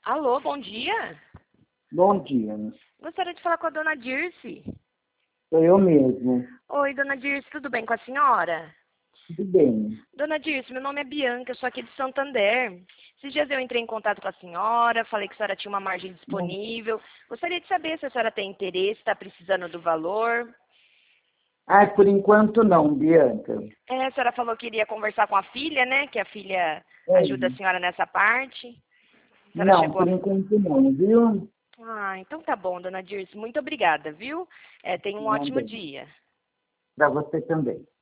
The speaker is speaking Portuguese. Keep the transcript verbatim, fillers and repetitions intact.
Alô, bom dia. Bom dia. Gostaria de falar com a dona Dirce. Sou eu mesmo. Oi, dona Dirce, tudo bem com a senhora? Tudo bem. Dona Dirce, meu nome é Bianca, eu sou aqui de Santander. Esses dias eu entrei em contato com a senhora, falei que a senhora tinha uma margem disponível. Gostaria de saber se a senhora tem interesse, está precisando do valor. Ah, por enquanto não, Bianca. É, a senhora falou que iria conversar com a filha, né? Que a filha É. ajuda a senhora nessa parte. A senhora Não, chegou por a... enquanto não, viu? Ah, então tá bom, dona Dirce. Muito obrigada, viu? É, tenha um ótimo Nada. dia. Para você também.